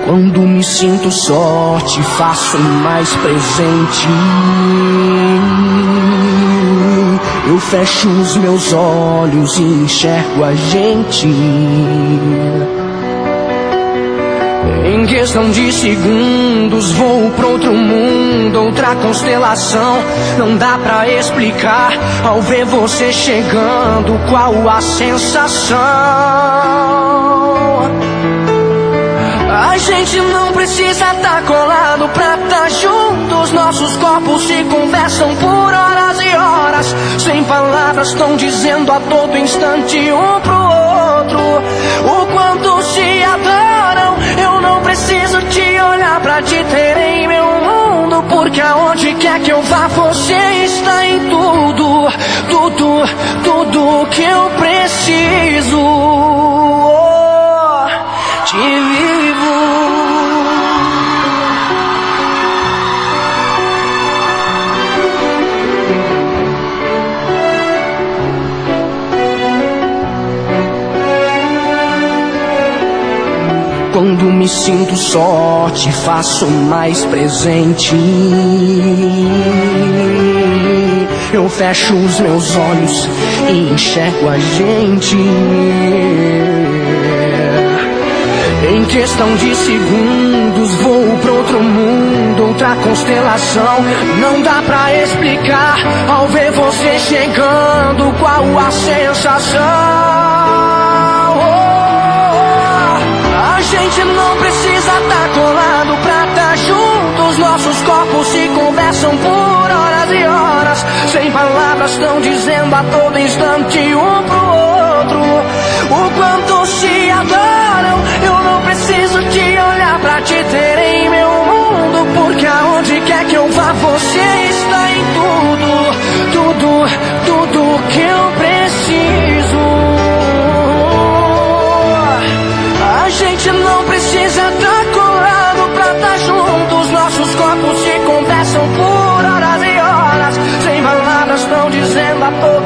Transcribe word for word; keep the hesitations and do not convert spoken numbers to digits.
Quando me sinto só, te faço mais presente. Eu fecho os meus olhos e enxergo a gente. Em questão de segundos vou pra outro mundo, outra constelação. Não dá pra explicar ao ver você chegando qual a sensação. A gente não precisa tá colado pra tá juntos. Nossos corpos se conversam por horas e horas. Sem palavras tão dizendo a todo instante um pro outro o quanto se adoram. Eu não preciso te olhar pra te ter em meu mundo, porque aonde quer que eu vá você está em tudo. Tudo, tudo que eu preciso. Oh, te vivo. Quando me sinto só, te faço mais presente. Eu fecho os meus olhos e enxergo a gente. Em questão de segundos vou pra outro mundo, outra constelação. Não dá pra explicar ao ver você chegando qual a sensação. A gente não precisa tá colado pra tá juntos. Nossos corpos se conversam por horas e horas. Sem palavras tão dizendo a todo instante um pro outro o quanto se adoram. Eu não preciso te olhar pra te ter em meu mundo, porque aonde quer que eu vá você está em tudo. Tudo, tudo que eu preciso. A gente não precisa tá colado pra tá juntos. Nossos corpos se conversam por horas e horas. Sem palavras tão dizendo a todo